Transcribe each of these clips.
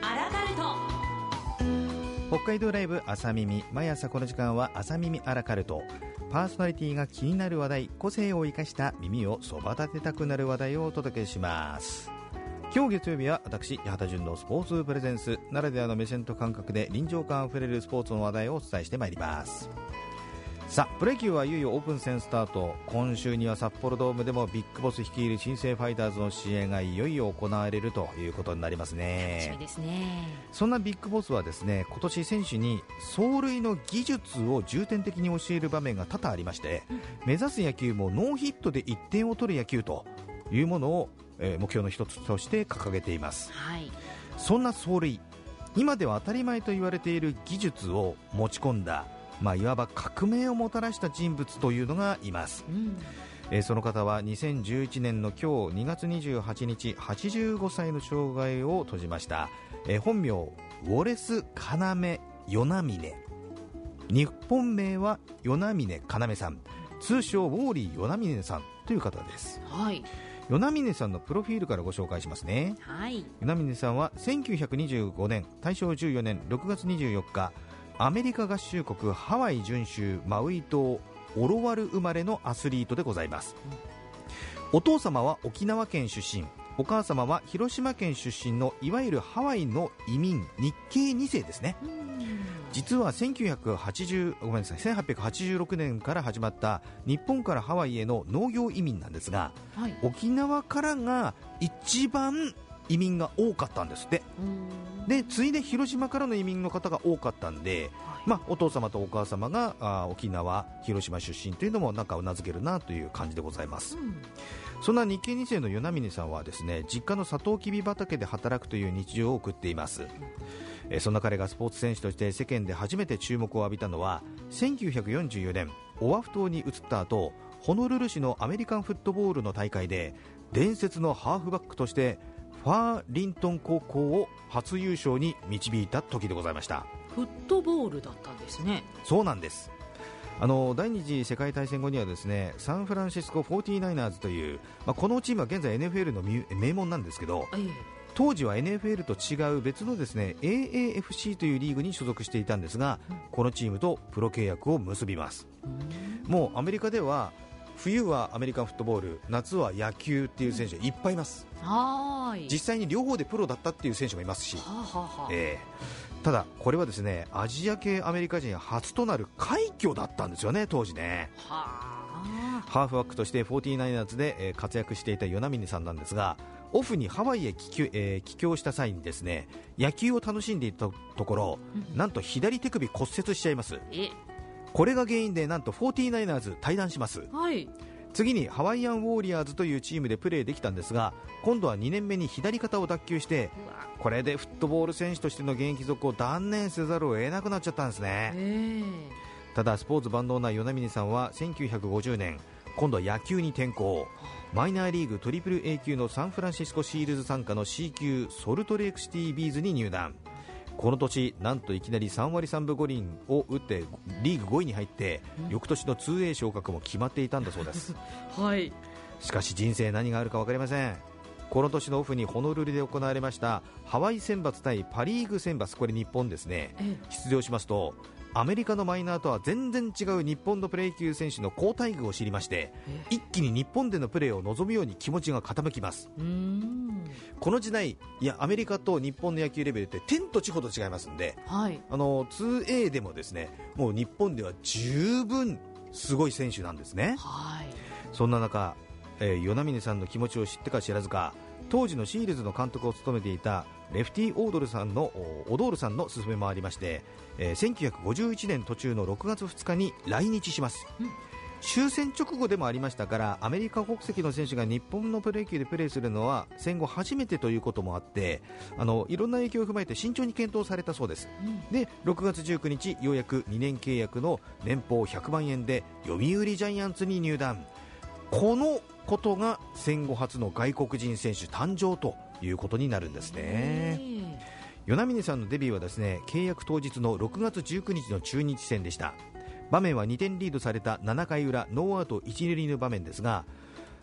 アラカルト。 北海道ライブ朝耳、毎朝この時間は朝耳アラカルト。パーソナリティが気になる話題、個性を生かした耳をそば立てたくなる話題をお届けします。今日月曜日は私八幡純のスポーツプレゼンスならではの目線と感覚で臨場感あふれるスポーツの話題をお伝えしてまいります。さあ、プロ野球はいよいよオープン戦スタート。今週には札幌ドームでもビッグボス率いる新生ファイターズの試合がいよいよ行われるということになりますね。 楽しみですね。 そんなビッグボスはですね、今年選手に走塁の技術を重点的に教える場面が多々ありまして、目指す野球もノーヒットで1点を取る野球というものを、目標の一つとして掲げています、はい、そんな走塁、今では当たり前と言われている技術を持ち込んだ、いわば革命をもたらした人物というのがいます、その方は2011年の今日2月28日85歳の生涯を閉じました、本名ウォレス・カナメ・ヨナミネ、日本名はヨナミネ・カナメさん、通称ウォーリー・ヨナミネさんという方です、はい、ヨナミネさんのプロフィールからご紹介しますね、はい、ヨナミネさんは1925年大正14年6月24日アメリカ合衆国ハワイ準州マウイ島オロワル生まれのアスリートでございます、お父様は沖縄県出身、お母様は広島県出身のいわゆるハワイの移民日系2世ですね。実は1886年から始まった日本からハワイへの農業移民なんですが、はい、沖縄からが一番移民が多かったんですって。で次いで広島からの移民の方が多かったんで、はい、お父様とお母様が沖縄広島出身というのもなんかうなずけるなという感じでございます、そんな日系2世の与那嶺さんはですね、実家のサトウキビ畑で働くという日常を送っています、そんな彼がスポーツ選手として世間で初めて注目を浴びたのは1944年オアフ島に移った後、ホノルル市のアメリカンフットボールの大会で伝説のハーフバックとしてファーリントン高校を初優勝に導いた時でございました。 フットボールだったんですね。 そうなんです。第二次世界大戦後にはですね、サンフランシスコ 49ers という、このチームは現在 NFL の名門なんですけど、当時は NFL と違う別のですね AAFC というリーグに所属していたんですが、このチームとプロ契約を結びます。もうアメリカでは冬はアメリカンフットボール、夏は野球っていう選手がいっぱいいます。実際に両方でプロだったっていう選手もいますし、ただこれはですね、アジア系アメリカ人初となる快挙だったんですよね、当時ね。ハーフバックとして 49ers で活躍していた与那嶺さんなんですが、オフにハワイへ帰郷した際にですね、野球を楽しんでいたところ、なんと左手首骨折しちゃいます。これが原因でなんと 49ers 退団します、はい、次にハワイアンウォーリアーズというチームでプレーできたんですが、今度は2年目に左肩を脱臼して、これでフットボール選手としての現役続行を断念せざるを得なくなっちゃったんですね。ただスポーツ万能な与那嶺さんは1950年今度は野球に転向、マイナーリーグ AAA 級のサンフランシスコシールズ傘下の C 級ソルトレイクシティビーズに入団。この年なんといきなり3割3分5厘を打ってリーグ5位に入って、翌年の 2A 昇格も決まっていたんだそうです、はい、しかし人生何があるか分かりません。この年のオフにホノルルで行われましたハワイ選抜対パリーグ選抜、これ日本ですね、出場しますとアメリカのマイナーとは全然違う日本のプロ野球選手の好待遇を知りまして、一気に日本でのプレーを望むように気持ちが傾きます。この時代、アメリカと日本の野球レベルって天と地ほど違いますんで、2A でもですね、もう日本では十分すごい選手なんですね。そんな中、与那嶺さんの気持ちを知ってか知らずか、当時のシールズの監督を務めていたレフティ・オドールさんの勧めもありまして、1951年途中の6月2日に来日します、終戦直後でもありましたから、アメリカ国籍の選手が日本のプロ野球でプレーするのは戦後初めてということもあって、いろんな影響を踏まえて慎重に検討されたそうです、で6月19日ようやく2年契約の年俸100万円で読売ジャイアンツに入団。このことが戦後初の外国人選手誕生ということになるんですね。与那嶺さんのデビューはですね、契約当日の6月19日の中日戦でした。場面は2点リードされた7回裏ノーアウト1、2塁の場面ですが、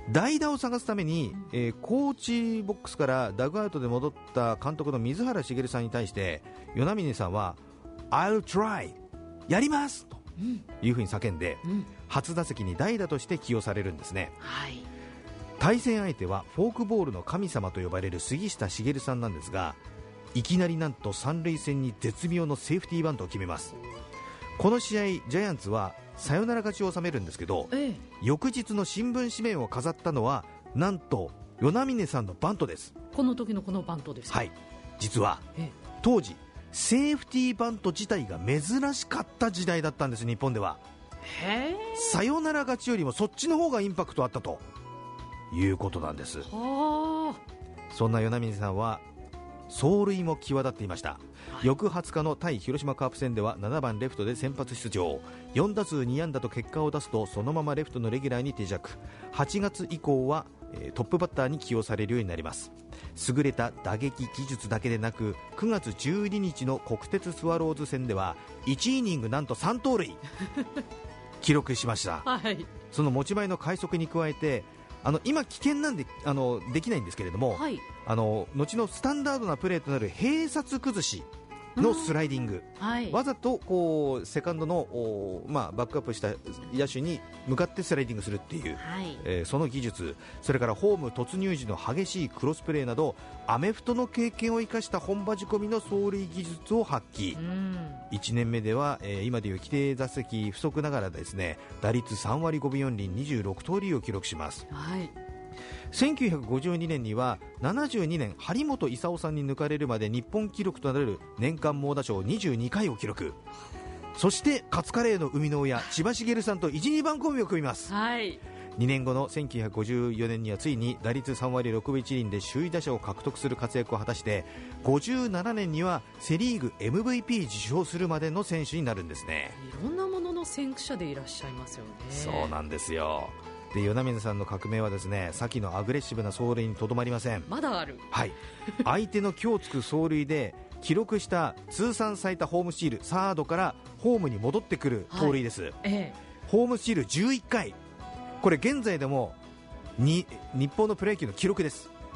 代打を探すために、コーチボックスからダグアウトで戻った監督の水原茂さんに対して与那嶺さんは I'll try やりますというふうに叫んで、初打席に代打として起用されるんですね。 はい、 対戦相手はフォークボールの神様と呼ばれる杉下茂さんなんですが、いきなりなんと三塁線に絶妙のセーフティーバントを決めます。この試合ジャイアンツはサヨナラ勝ちを収めるんですけど、翌日の新聞紙面を飾ったのはなんと与那嶺さんのバントです。 この時のこのバントですか。 はい、実は当時セーフティーバント自体が珍しかった時代だったんです。日本ではサヨナラ勝ちよりもそっちの方がインパクトあったということなんです。そんな与那嶺さんは走塁も際立っていました。翌20日の対広島カープ戦では7番レフトで先発出場、4打数2安打と結果を出すとそのままレフトのレギュラーに定着。8月以降はトップバッターに起用されるようになります。優れた打撃技術だけでなく9月12日の国鉄スワローズ戦では1イニングなんと3盗塁記録しました。その持ち前の快速に加えて今危険なんでできないんですけれども、後のスタンダードなプレーとなる併殺崩しのスライディング、わざとこうセカンドのバックアップした野手に向かってスライディングするっていう、その技術、それからホーム突入時の激しいクロスプレーなどアメフトの経験を生かした本場仕込みの走塁技術を発揮。1年目では、今でいう規定打席不足ながらですね、打率3割5分4厘26盗塁を記録します。1952年には72年張本勲さんに抜かれるまで日本記録となる年間猛打賞22回を記録。そしてカツカレーの生みの親千葉茂さんと 1,2 番コンビを組みます。2年後の1954年にはついに打率3割6分1厘で首位打者を獲得する活躍を果たして、57年にはセリーグ MVP 受賞するまでの選手になるんですね。 いろんなものの先駆者でいらっしゃいますよね。 そうなんですよ。で与那嶺さんの革命はですね、先のアグレッシブな走塁にとどまりません。 まだある。 相手の気をつく走塁で記録した通算最多ホームスチール、サードからホームに戻ってくる盗塁です。ホームスチール11回、これ現在でも日本のプロ野球の記録です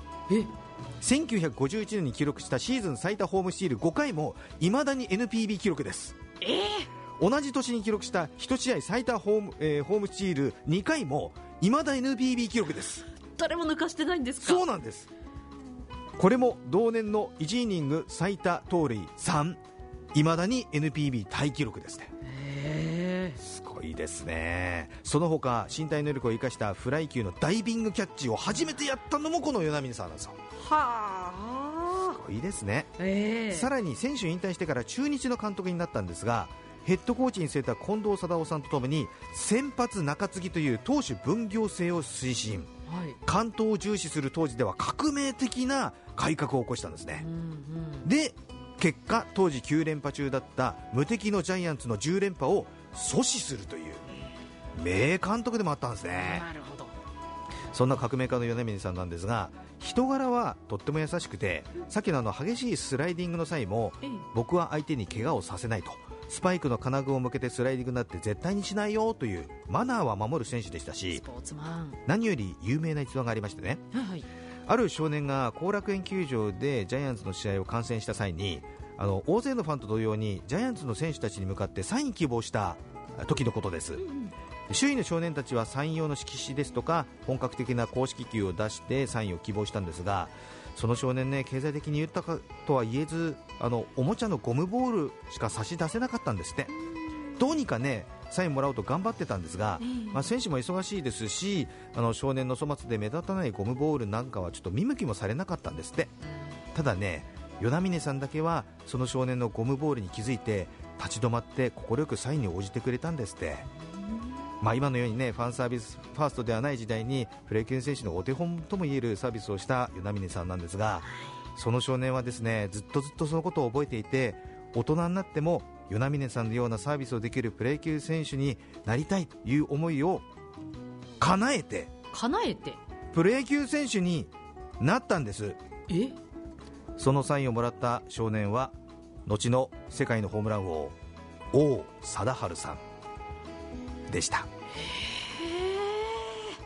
。1951年に記録したシーズン最多ホームスチール5回も未だに NPB 記録です。同じ年に記録した1試合最多ホームスチール2回も未だ NPB 記録です。 誰も抜かしてないんですか。 そうなんです。これも同年の1イニング最多盗塁3、未だに NPB タイ記録ですね。すごいですね。その他身体能力を生かしたフライ級のダイビングキャッチを初めてやったのもこの与那嶺さんなんですよ。すごいですね。さらに選手引退してから中日の監督になったんですが、ヘッドコーチに据えた近藤貞夫さんとともに先発中継ぎという投手分業制を推進、完投を重視する当時では革命的な改革を起こしたんですね。で結果当時9連覇中だった無敵のジャイアンツの10連覇を阻止するという名監督でもあったんですね。 なるほど。 そんな革命家の与那嶺さんなんですが、人柄はとっても優しくて、さっきの激しいスライディングの際も僕は相手に怪我をさせないと、スパイクの金具を向けてスライディングになって絶対にしないよというマナーは守る選手でしたし、 スポーツマン。 何より有名な逸話がありましてね、ある少年が後楽園球場でジャイアンツの試合を観戦した際に大勢のファンと同様にジャイアンツの選手たちに向かってサイン希望した時のことです。周囲の少年たちはサイン用の色紙ですとか本格的な公式球を出してサインを希望したんですが、その少年ね、経済的に豊かとは言えずおもちゃのゴムボールしか差し出せなかったんですって。どうにかねサインもらおうと頑張ってたんですが、選手も忙しいですし少年の粗末で目立たないゴムボールなんかはちょっと見向きもされなかったんですって。ただね、与那嶺さんだけはその少年のゴムボールに気づいて立ち止まって快くサインに応じてくれたんですって。今のようにねファンサービスファーストではない時代にプロ野球選手のお手本ともいえるサービスをした与那嶺さんなんですが、その少年はですねずっとそのことを覚えていて、大人になっても与那嶺さんのようなサービスをできるプロ野球選手になりたいという思いを叶えてプロ野球選手になったんです。そのサインをもらった少年は後の世界のホームラン王王貞治さんでした。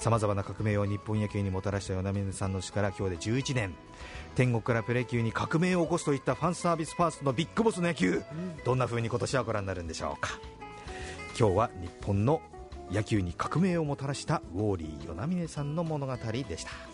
さまざまな革命を日本野球にもたらした与那嶺さんの死から今日で11年。天国からプロ野球に革命を起こすといったファンサービスファーストのビッグボスの野球、どんな風に今年はご覧になるんでしょうか。今日は日本の野球に革命をもたらしたウォーリー与那嶺さんの物語でした。